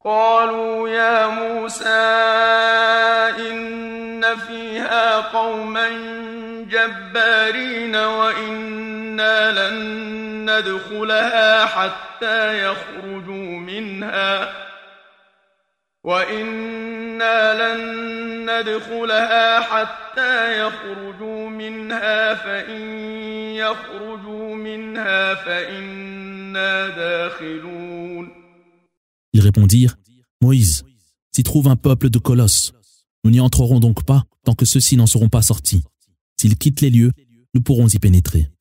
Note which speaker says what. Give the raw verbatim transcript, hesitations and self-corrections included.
Speaker 1: قالوا يا موسى إن فيها قوما جبارين وإنا لن ندخلها حتى يخرجوا منها وإنا لن ندخلها حتى يخرجوا منها فإن يخرجوا منها فإنا داخلون.
Speaker 2: Ils répondirent, Moïse, s'y trouve un peuple de colosses. Nous n'y entrerons donc pas tant que ceux-ci n'en seront pas sortis. S'ils quittent les lieux, nous pourrons y pénétrer.